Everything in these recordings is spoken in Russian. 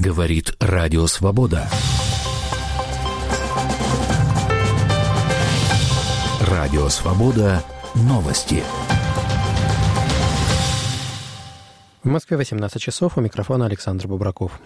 Говорит Радио Свобода. Радио Свобода. Новости. В Москве 18 часов. У микрофона Александр Бубраков.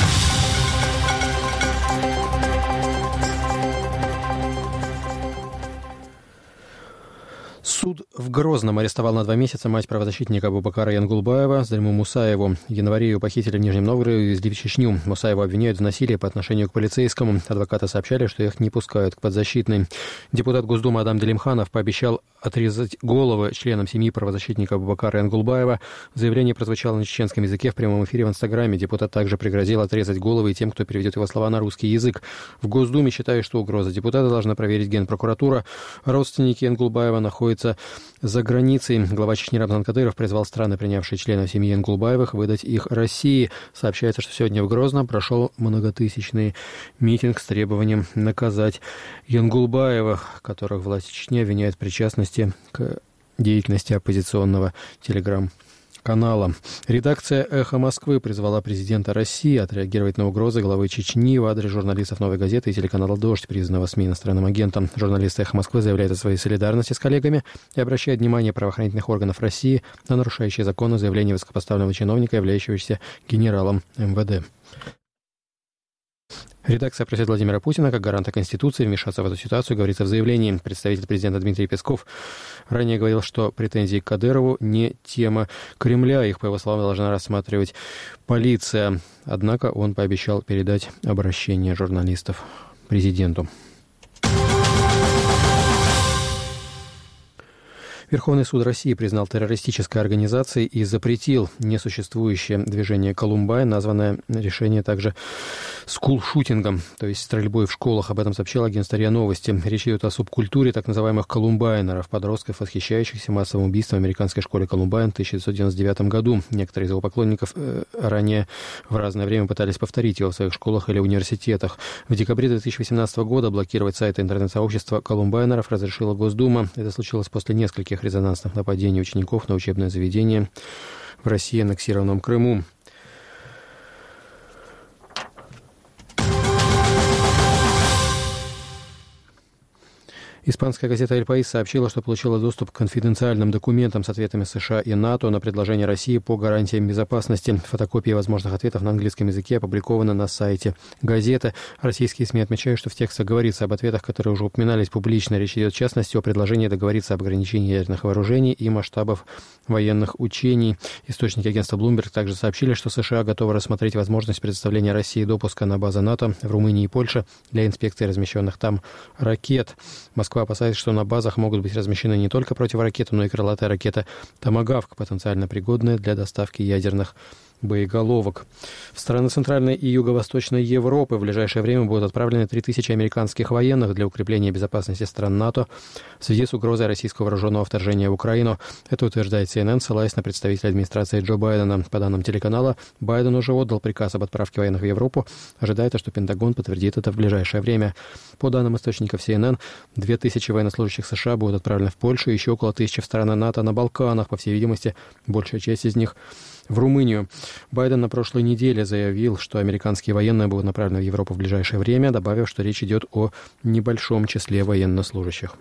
Суд в Грозном арестовал на 2 месяца мать правозащитника Абубакара Янгулбаева, Зальму Мусаеву. В январе ее похитили в Нижнем Новгороде и увезли в Чечню. Мусаеву обвиняют в насилии по отношению к полицейскому. Адвокаты сообщали, что их не пускают к подзащитной. Депутат Госдумы Адам Делимханов пообещал отрезать головы членам семьи правозащитника Абубакара Янгулбаева. Заявление прозвучало на чеченском языке в прямом эфире в Инстаграме. Депутат также пригрозил отрезать головы и тем, кто переведет его слова на русский язык. В Госдуме считают, что угроза депутата должна проверить Генпрокуратура. Родственники Янгулбаева находятся за границей. Глава Чечни Рамзан Кадыров призвал страны, принявшие членов семьи Янгулбаевых, выдать их России. Сообщается, что сегодня в Грозном прошел многотысячный митинг с требованием наказать Янгулбаевых, которых власти Чечни обвиняют в причастности к деятельности оппозиционного телеграм-канала. Редакция «Эхо Москвы» призвала президента России отреагировать на угрозы главы Чечни в адрес журналистов «Новой газеты» и телеканала «Дождь», признанного СМИ иностранным агентом. Журналисты «Эхо Москвы» заявляют о своей солидарности с коллегами и обращают внимание правоохранительных органов России на нарушающие законы заявления высокопоставленного чиновника, являющегося генералом МВД. Редакция просит Владимира Путина, как гаранта Конституции, вмешаться в эту ситуацию, говорится в заявлении. Представитель президента Дмитрий Песков ранее говорил, что претензии к Кадырову не тема Кремля. Их, по его словам, должна рассматривать полиция. Однако он пообещал передать обращение журналистов президенту. Верховный суд России признал террористической организацией и запретил несуществующее движение «Колумбайн», названное решение также скулшутингом, то есть стрельбой в школах. Об этом сообщил агентство РИА Новости. Речь идет о субкультуре так называемых колумбайнеров, подростков, восхищающихся массовым убийством в американской школе «Колумбайн» в 1999 году. Некоторые из его поклонников ранее в разное время пытались повторить его в своих школах или университетах. В декабре 2018 года блокировать сайты интернет-сообщества колумбайнеров разрешила Госдума. Это случилось после нескольких резонансных нападений учеников на учебное заведение в России, аннексированном Крыму. Испанская газета «Эль Паис» сообщила, что получила доступ к конфиденциальным документам с ответами США и НАТО на предложение России по гарантиям безопасности. Фотокопии возможных ответов на английском языке опубликованы на сайте газеты. Российские СМИ отмечают, что в текстах говорится об ответах, которые уже упоминались публично. Речь идет в частности о предложении договориться об ограничении ядерных вооружений и масштабов военных учений. Источники агентства Bloomberg также сообщили, что США готовы рассмотреть возможность предоставления России допуска на базы НАТО в Румынии и Польше для инспекции размещенных там ракет. Москва опасается, что на базах могут быть размещены не только противоракеты, но и крылатая ракета «Томагавк», потенциально пригодная для доставки ядерных боеголовок. В страны Центральной и Юго-Восточной Европы в ближайшее время будут отправлены 3000 американских военных для укрепления безопасности стран НАТО в связи с угрозой российского вооруженного вторжения в Украину. Это утверждает CNN, ссылаясь на представителя администрации Джо Байдена. По данным телеканала, Байден уже отдал приказ об отправке военных в Европу. Ожидается, что Пентагон подтвердит это в ближайшее время. По данным источников CNN, 2000 военнослужащих США будут отправлены в Польшу, еще около 1000 в страны НАТО на Балканах. По всей видимости, большая часть из них в Румынию. Байден на прошлой неделе заявил, что американские военные будут направлены в Европу в ближайшее время, добавив, что речь идет о небольшом числе военнослужащих.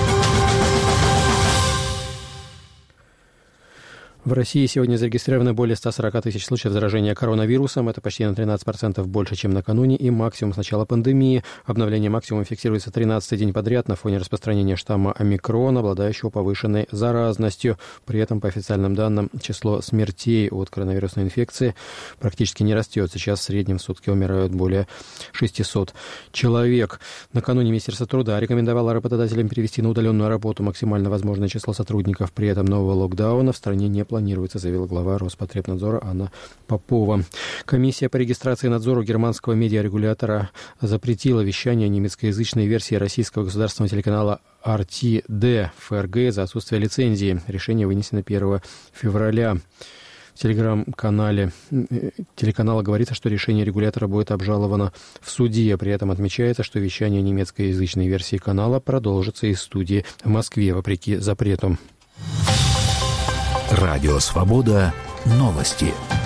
В России сегодня зарегистрировано более 140 тысяч случаев заражения коронавирусом. Это почти на 13% больше, чем накануне, и максимум с начала пандемии. Обновление максимума фиксируется 13-й день подряд на фоне распространения штамма омикрон, обладающего повышенной заразностью. При этом, по официальным данным, число смертей от коронавирусной инфекции практически не растет. Сейчас в среднем в сутки умирают более 600 человек. Накануне Министерство труда рекомендовало работодателям перевести на удаленную работу максимально возможное число сотрудников. При этом нового локдауна в стране не планируется, заявила глава Роспотребнадзора Анна Попова. Комиссия по регистрации и надзору германского медиарегулятора запретила вещание немецкоязычной версии российского государственного телеканала RTD ФРГ за отсутствие лицензии. Решение вынесено 1 февраля. В телеграм-канале телеканала говорится, что решение регулятора будет обжаловано в суде. При этом отмечается, что вещание немецкоязычной версии канала продолжится из студии в Москве, вопреки запрету. Радио Свобода. Новости.